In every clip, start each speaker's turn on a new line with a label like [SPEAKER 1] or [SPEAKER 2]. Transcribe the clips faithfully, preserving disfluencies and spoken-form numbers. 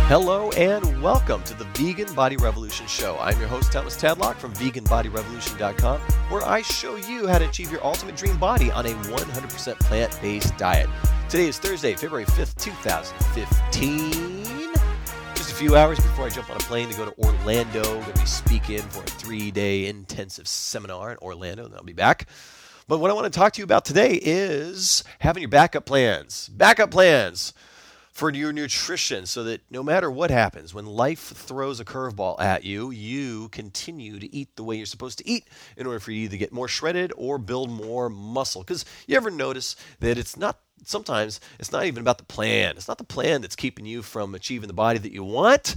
[SPEAKER 1] Hello and welcome to the Vegan Body Revolution Show. I'm your host, Thomas Tadlock from vegan body revolution dot com, where I show you how to achieve your ultimate dream body on a one hundred percent plant-based diet. Today is Thursday, February fifth, two thousand fifteen. Just a few hours before I jump on a plane to go to Orlando. I'm going to be speaking for a three-day intensive seminar in Orlando, and I'll be back. But what I want to talk to you about today is having your backup plans. Backup plans for your nutrition so that no matter what happens, when life throws a curveball at you, you continue to eat the way you're supposed to eat in order for you to get more shredded or build more muscle. Because you ever notice that it's not, sometimes it's not even about the plan. It's not the plan that's keeping you from achieving the body that you want.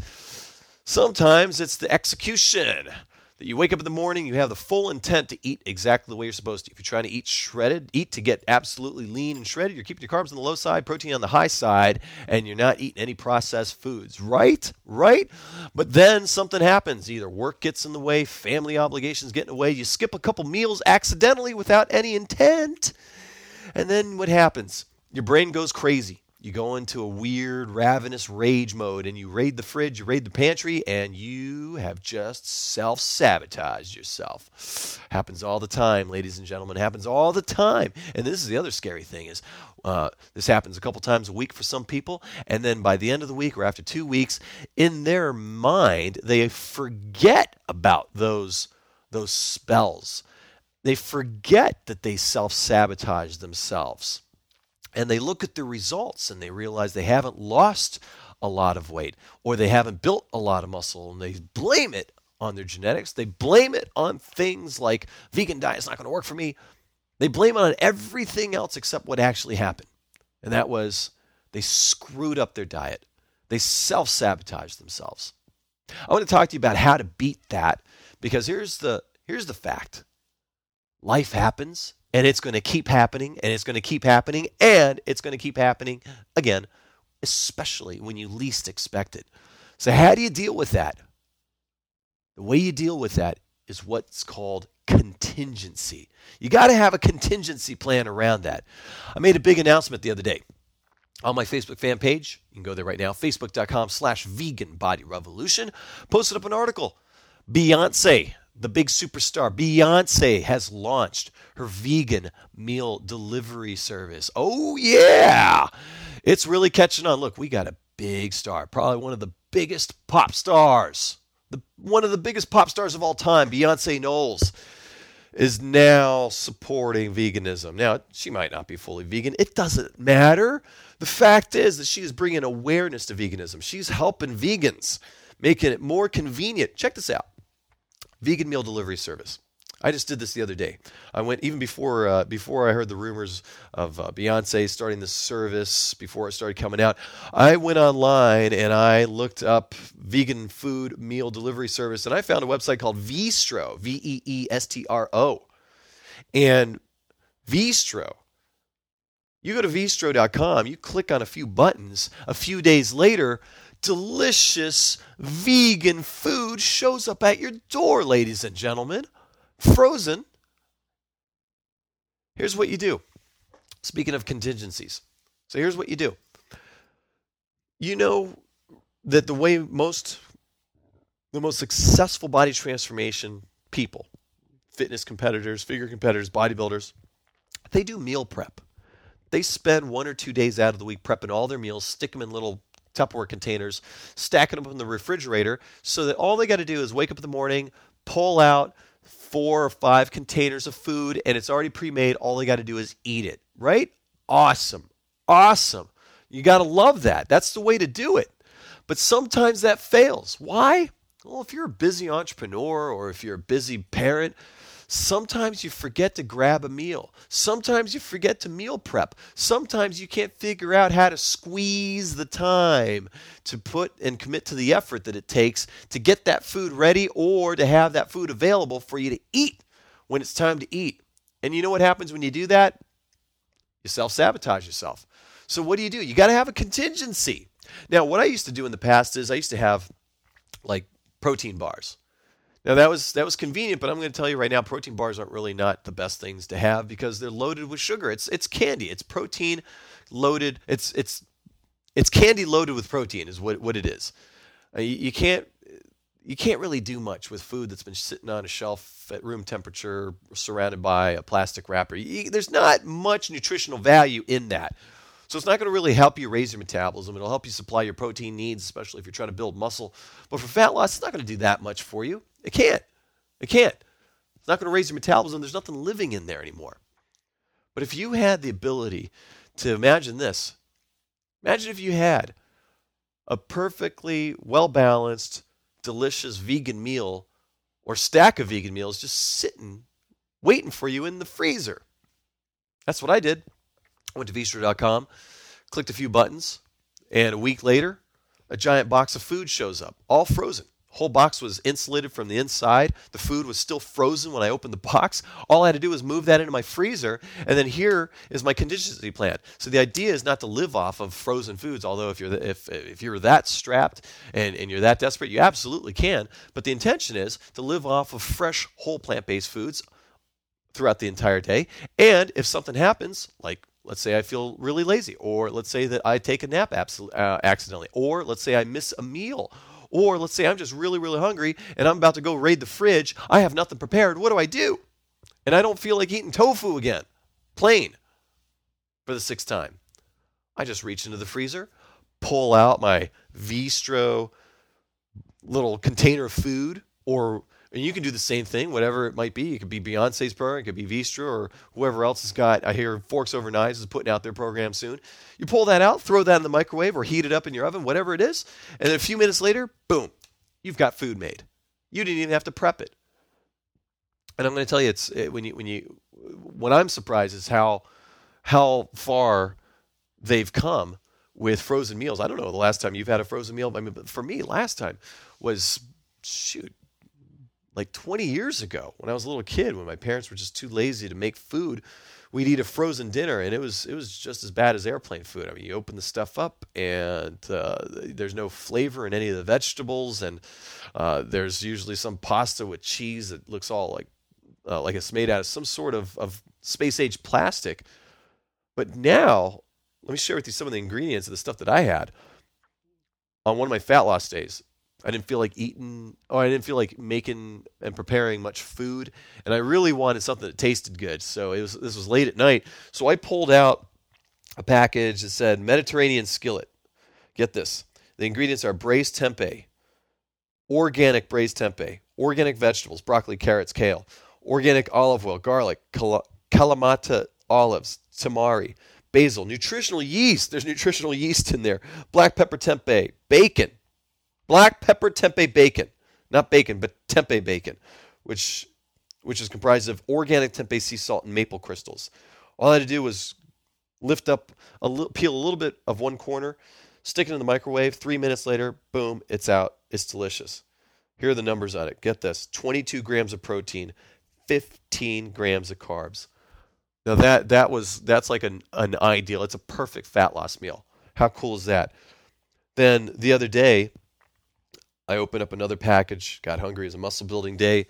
[SPEAKER 1] Sometimes it's the execution. That you wake up in the morning, you have the full intent to eat exactly the way you're supposed to. If you're trying to eat shredded, eat to get absolutely lean and shredded, you're keeping your carbs on the low side, protein on the high side, and you're not eating any processed foods, right? Right? But then something happens. Either work gets in the way, family obligations get in the way, you skip a couple meals accidentally without any intent, and then what happens? Your brain goes crazy. You go into a weird, ravenous rage mode, and you raid the fridge, you raid the pantry, and you have just self-sabotaged yourself. Happens all the time, ladies and gentlemen. Happens all the time. And this is the other scary thing is uh, this happens a couple times a week for some people, and then by the end of the week or after two weeks, in their mind, they forget about those, those spells. They forget that they self-sabotage themselves. And they look at the results and they realize they haven't lost a lot of weight or they haven't built a lot of muscle, and they blame it on their genetics. They blame it on things like vegan diet's not going to work for me. They blame it on everything else except what actually happened. And that was they screwed up their diet. They self-sabotaged themselves. I want to talk to you about how to beat that, because here's the here's the fact. Life happens. And it's going to keep happening, and it's going to keep happening, and it's going to keep happening again, especially when you least expect it. So how do you deal with that? The way you deal with that is what's called contingency. You got to have a contingency plan around that. I made a big announcement the other day on my Facebook fan page. You can go there right now, facebook.com slash vegan body revolution. Posted up an article. Beyonce, the big superstar, Beyonce has launched her vegan meal delivery service. Oh, yeah. It's really catching on. Look, we got a big star, probably one of the biggest pop stars, the, one of the biggest pop stars of all time, Beyonce Knowles, is now supporting veganism. Now, she might not be fully vegan. It doesn't matter. The fact is that she is bringing awareness to veganism. She's helping vegans, making it more convenient. Check this out. Vegan meal delivery service. I just did this the other day. I went even before uh, before I heard the rumors of uh, Beyonce starting this service, before it started coming out. I went online and I looked up vegan food meal delivery service, and I found a website called Veestro, V E E S T R O. And Veestro, you go to veestro dot com, you click on a few buttons, a few days later, delicious vegan food shows up at your door, ladies and gentlemen. Frozen. Here's what you do. Speaking of contingencies. So here's what you do. You know that the way most, the most successful body transformation people, fitness competitors, figure competitors, bodybuilders, they do meal prep. They spend one or two days out of the week prepping all their meals, stick them in little Tupperware containers, stacking them in the refrigerator so that all they got to do is wake up in the morning, pull out four or five containers of food, and it's already pre-made. All they got to do is eat it, right? Awesome. Awesome. You got to love that. That's the way to do it. But sometimes that fails. Why? Well, if you're a busy entrepreneur or if you're a busy parent, sometimes you forget to grab a meal. Sometimes you forget to meal prep. Sometimes you can't figure out how to squeeze the time to put and commit to the effort that it takes to get that food ready or to have that food available for you to eat when it's time to eat. And you know what happens when you do that? You self-sabotage yourself. So what do you do? You got to have a contingency. Now, what I used to do in the past is I used to have like protein bars. Now, that was that was convenient, but I'm going to tell you right now, protein bars aren't really not the best things to have because they're loaded with sugar. It's it's candy. It's protein loaded. It's it's It's candy loaded with protein is what, what it is. Uh, you, you can't you can't really do much with food that's been sitting on a shelf at room temperature, surrounded by a plastic wrapper. You, there's not much nutritional value in that. So it's not going to really help you raise your metabolism. It'll help you supply your protein needs, especially if you're trying to build muscle. But for fat loss, it's not going to do that much for you. It can't. It can't. It's not going to raise your metabolism. There's nothing living in there anymore. But if you had the ability to imagine this, imagine if you had a perfectly well-balanced, delicious vegan meal or stack of vegan meals just sitting, waiting for you in the freezer. That's what I did. I went to Vistro dot com, clicked a few buttons, and a week later, a giant box of food shows up, all frozen. The whole box was insulated from the inside. The food was still frozen when I opened the box. All I had to do was move that into my freezer, and then here is my contingency plan. So the idea is not to live off of frozen foods, although if you're the, if if you're that strapped and, and you're that desperate, you absolutely can. But the intention is to live off of fresh, whole plant-based foods throughout the entire day. And if something happens, like let's say I feel really lazy, or let's say that I take a nap absol- uh, accidentally, or let's say I miss a meal, or let's say I'm just really, really hungry and I'm about to go raid the fridge. I have nothing prepared. What do I do? And I don't feel like eating tofu again, plain, for the sixth time. I just reach into the freezer, pull out my Vistro little container of food, or and you can do the same thing, whatever it might be. It could be Beyonce's program, it could be Vistro, or whoever else has got, I hear Forks Over Knives is putting out their program soon. You pull that out, throw that in the microwave, or heat it up in your oven, whatever it is, and then a few minutes later, boom, you've got food made. You didn't even have to prep it. And I'm going to tell you, it's it, when you when you what I'm surprised is how how far they've come with frozen meals. I don't know the last time you've had a frozen meal. I mean, but for me, last time was shoot. Like twenty years ago, when I was a little kid, when my parents were just too lazy to make food, we'd eat a frozen dinner, and it was it was just as bad as airplane food. I mean, you open the stuff up, and uh, there's no flavor in any of the vegetables, and uh, there's usually some pasta with cheese that looks all like uh, like it's made out of some sort of, of space-age plastic. But now, let me share with you some of the ingredients of the stuff that I had on one of my fat loss days. I didn't feel like eating, or I didn't feel like making and preparing much food, and I really wanted something that tasted good. So it was this was late at night, so I pulled out a package that said Mediterranean skillet. Get this: the ingredients are braised tempeh, organic braised tempeh, organic vegetables, broccoli, carrots, kale, organic olive oil, garlic, cal- Kalamata olives, tamari, basil, nutritional yeast. There's nutritional yeast in there. Black pepper tempeh, bacon. Black pepper tempeh bacon, not bacon, but tempeh bacon, which which is comprised of organic tempeh sea salt and maple crystals. All I had to do was lift up, a little, peel a little bit of one corner, stick it in the microwave. Three minutes later, boom, it's out. It's delicious. Here are the numbers on it. Get this: twenty-two grams of protein, fifteen grams of carbs. Now that that was that's like an an ideal. It's a perfect fat loss meal. How cool is that? Then the other day, I opened up another package, got hungry. It was a muscle building day.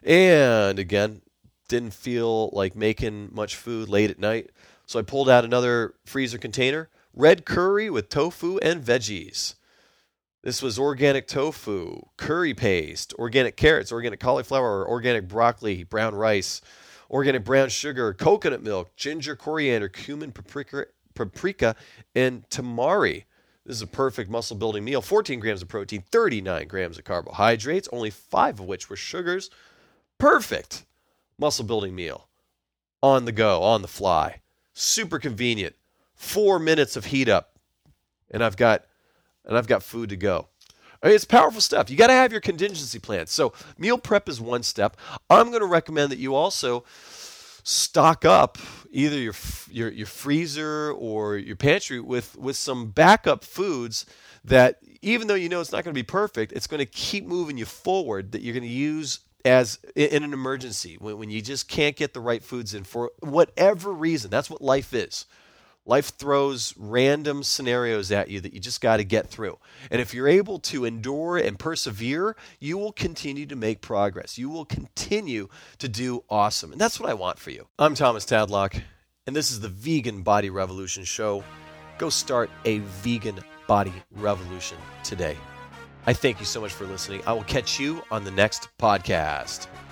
[SPEAKER 1] And again, didn't feel like making much food late at night. So I pulled out another freezer container, red curry with tofu and veggies. This was organic tofu, curry paste, organic carrots, organic cauliflower, organic broccoli, brown rice, organic brown sugar, coconut milk, ginger, coriander, cumin, paprika, paprika, and tamari. This is a perfect muscle-building meal. fourteen grams of protein, thirty-nine grams of carbohydrates, only five of which were sugars. Perfect muscle-building meal. On the go, on the fly. Super convenient. Four minutes of heat up, and I've got and I've got food to go. I mean, it's powerful stuff. You got to have your contingency plan. So meal prep is one step. I'm going to recommend that you also stock up either your your your freezer or your pantry with with some backup foods that, even though you know it's not going to be perfect, it's going to keep moving you forward, that you're going to use as in an emergency when, when you just can't get the right foods in for whatever reason. That's what life is. Life throws random scenarios at you that you just got to get through. And if you're able to endure and persevere, you will continue to make progress. You will continue to do awesome. And that's what I want for you. I'm Thomas Tadlock, and this is the Vegan Body Revolution Show. Go start a vegan body revolution today. I thank you so much for listening. I will catch you on the next podcast.